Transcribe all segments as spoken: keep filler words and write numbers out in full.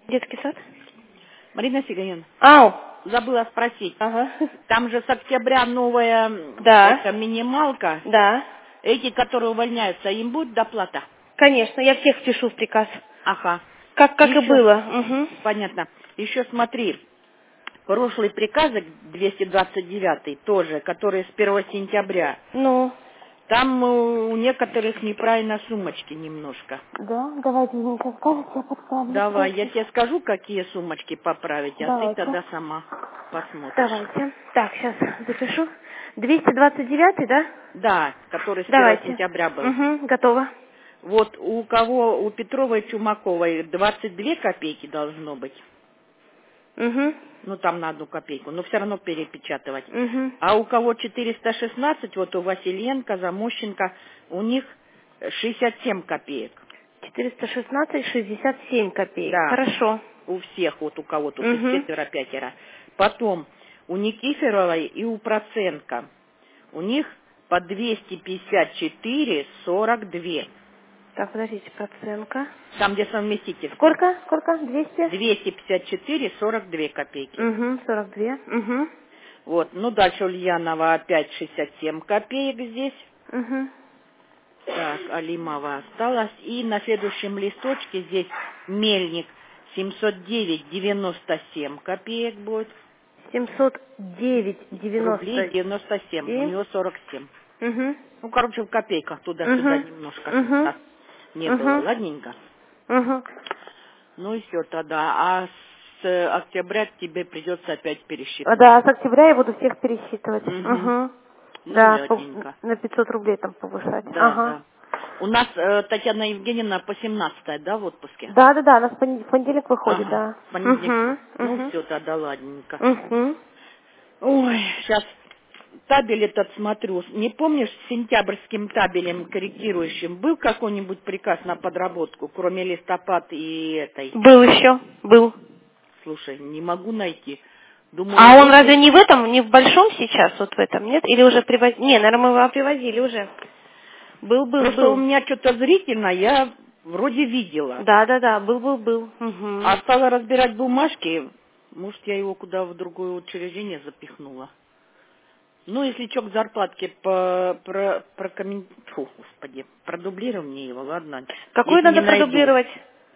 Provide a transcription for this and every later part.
Детский сад? Марина Сиганян, Ау. забыла спросить. Ага. Там же с октября новая Да. эта минималка. Да. Эти, которые увольняются, им будет доплата? Конечно, я всех впишу в приказ. Ага. Как, как и Еще, было. Угу. понятно. Еще смотри, прошлый приказик двести двадцать девятый тоже, который с первого сентября. Ну. Там у некоторых неправильно сумочки немножко. Да, давайте мне сейчас скажете, я подставлю. Давай, я тебе скажу, какие сумочки поправить, а ты Давайте. тогда сама посмотришь. Давайте. Так, сейчас запишу. двести двадцать девятый, да? Да, который с первого Давайте. сентября был. Угу, готово. Вот у кого, у Петровой Чумаковой двадцать две копейки должно быть. Угу. Ну, там на одну копейку, но все равно перепечатывать. Угу. А у кого четыреста шестнадцать, вот у Василенко, Замощенко, у них шестьдесят семь копеек. четыреста шестнадцать шестьдесят семь копеек. Да, Хорошо. у всех, вот у кого тут из Угу. четверо-пятеро. Потом у Никифоровой и у Проценко, у них по двести пятьдесят четыре сорок два. Так, подождите, процентка. Там, где совместитель. Сколько? Сколько? двести? двести пятьдесят четыре сорок два копейки. Угу, сорок два. Угу. Вот, ну дальше Ульянова опять шестьдесят семь копеек здесь. Угу. Так, Алимова осталась. И на следующем листочке здесь Мельник семьсот девять девяносто семь копеек будет. семьсот девять Рублей девяносто девяносто семь. У семь. него сорок семь. Угу. Ну, короче, в копейках туда-сюда Угу. немножко Угу. да, не было. Угу. Ладненько. Угу. Ну и все тогда. А с э, октября тебе придется опять пересчитывать. Да, с октября я буду всех пересчитывать. Угу. Угу. Ну, Да, по- ладненько. на пятьсот рублей там повышать. Да, Ага. да. У нас э, Татьяна Евгеньевна по семнадцатой, да, в отпуске? Да, да, да, она в понед- в понедельник выходит, Ага, да. в понедельник. Угу. Ну, Угу. все, тогда ладненько. Угу. Ой, сейчас табель этот смотрю. Не помнишь, с сентябрьским табелем корректирующим был какой-нибудь приказ на подработку, кроме листопад и этой? Был еще, был. Слушай, не могу найти. Думаю, А он вот разве и- не в этом, не в большом сейчас, вот в этом, нет? Или уже привозили? Не, наверное, мы его привозили уже. Был, был, Просто у был. меня что-то зрительно, я вроде видела. Да, да, да, был, был, был. Угу. А стала разбирать бумажки, может, я его куда в другое учреждение запихнула. Ну, если что, к зарплатке по, про, прокоммен- Фу, господи, продублируй мне его, ладно. Какой Если не надо найду. продублировать?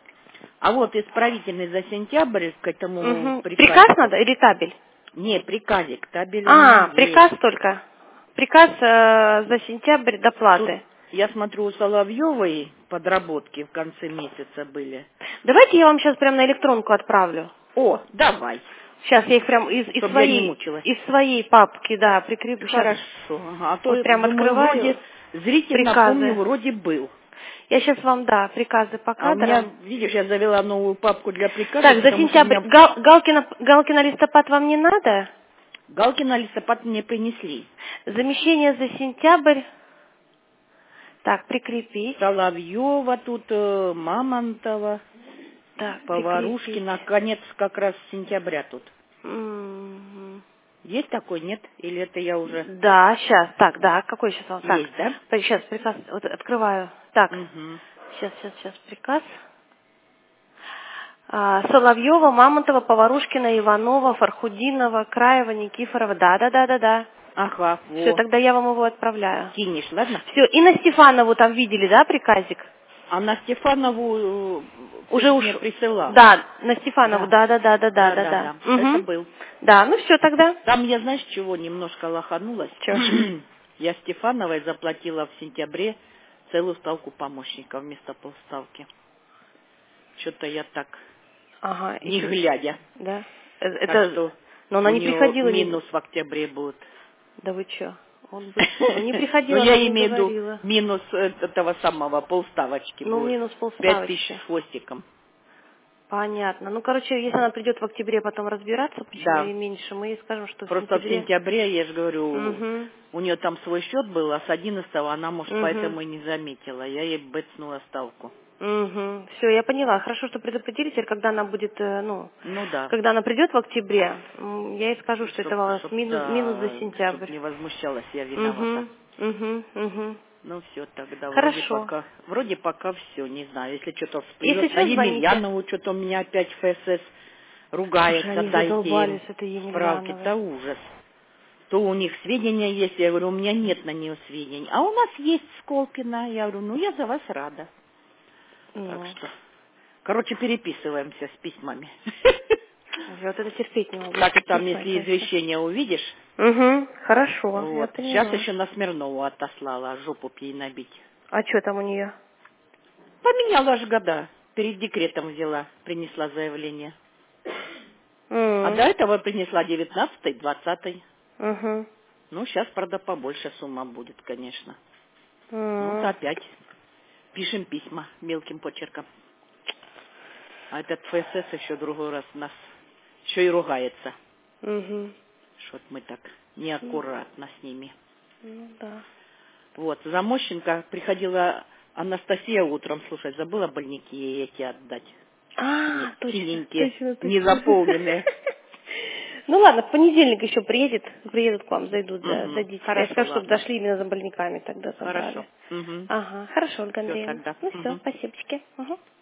А вот исправительный за сентябрь к этому Угу. Приказ приказику. надо или табель? Не, приказик, табель у меня А, есть. приказ только. Приказ э, за сентябрь Тут, доплаты. я смотрю, у Соловьевой подработки в конце месяца были. Давайте я вам сейчас прям на электронку отправлю. О, давай, Сейчас я их прям из, из чтобы я не своей мучилась. из своей папки, да, прикреплю. Сейчас Хорошо. Ага. А то, вот прям думаю, вроде, открываю зрительно помню, приказы. вроде был. Я сейчас вам, да, приказы по А у меня, кадрам. видишь, я завела новую папку для приказов, Так, за потому что у сентябрь. меня Гал, Галкина, Галкина листопад вам не надо? галки на листопад мне принесли. Замещение за сентябрь. Так, прикрепить. Соловьева тут, э, Мамонтова, Так, прикрепить. Поварушкина, конец как раз сентября тут. М, Есть такой, нет? Или это я уже... Да, сейчас. Так, да, какой сейчас вам? Так, Есть, да? сейчас приказ вот открываю. Так, Угу. сейчас, сейчас, сейчас приказ. А, Соловьева, Мамонтова, Поварушкина, Иванова, Фархудинова, Краева, Никифорова. Да, да, да, да, да. Ага, Все, во. тогда я вам его отправляю. Кинешь, ладно? Все, и на Стефанову там видели, да, приказик? А на Стефанову э, Уже ты уж. мне присылал. Да, на Стефанову, Да. да, да, да, да, да, Да, да, да, да. да. Это Угу. был. Да, ну все тогда. Там я, знаешь, чего немножко лоханулась? Чё? Я Стефановой заплатила в сентябре целую ставку помощника вместо полставки. Что-то я так, Ага, и не чё? глядя. Да. Э, Так Это, что но у она не нее приходила, не... минус в октябре будет. Да вы чё? Он бы... Ну, не Но приходила, я она не имею в виду говорила. минус э, этого самого полставочки Ну, будет. минус Пять тысяч полставочки. с хвостиком. Понятно. Ну, короче, если она придет в октябре потом разбираться, почему Да. ей меньше, мы ей скажем, что в Просто в сентябре... сентябре, я же говорю, Угу. у нее там свой счет был, а с одиннадцатого она, может, Угу. поэтому и не заметила. Я ей бэцнула ставку. Угу. Все, я поняла. Хорошо, что предупредили. Теперь, когда она будет, э, ну, Ну да. когда она придет в октябре, м, я ей скажу, что Чтоб, это у вас чтоб, минус, минус за да, чтоб сентябрь. не возмущалась, я виновата. Угу. Угу. Угу. Ну все, тогда вроде Хорошо. пока, вроде пока все, не знаю, если что-то Если всплывет. А что, звоните. Емельянову что-то у меня опять ФСС Слушай, ругается, они дайте им задолбались, это справки, Емельяновой. это ужас. То у них сведения есть, я говорю, у меня нет на нее сведений. А у нас есть Сколпина, я говорю, ну я за вас рада. Так Ну, что, короче, переписываемся с письмами. я вот это терпеть не могу, Так эти там, письма, если это все. извещение увидишь, Угу, хорошо, я вот. Сейчас поняла. еще на Смирнову отослала, жопу б ей набить. А что там у нее? Поменяла ж года. Перед декретом взяла, принесла заявление. А до этого принесла девятнадцатый, двадцатый. Угу. Ну, сейчас, правда, побольше сумма будет, конечно. Ну, вот Угу. опять пишем письма мелким почерком. А этот ФСС еще другой раз нас еще и ругается. Угу. Что-то мы так неаккуратно с ними. Ну да. Вот, за Мощенко приходила Анастасия утром, слушай, забыла больники ей эти отдать. А, Сине- точно, Синенькие, точно, точно. незаполненные. Ну ладно, в понедельник еще приедет, приедут к вам, зайдут, за, Угу. дадите. Я Хорошо, скажу, чтобы ладно. дошли именно за больниками, тогда Хорошо. забрали. Угу. Ага, хорошо, Ольга Все Андреевна. тогда. Ну все, Угу. спасибо. Угу.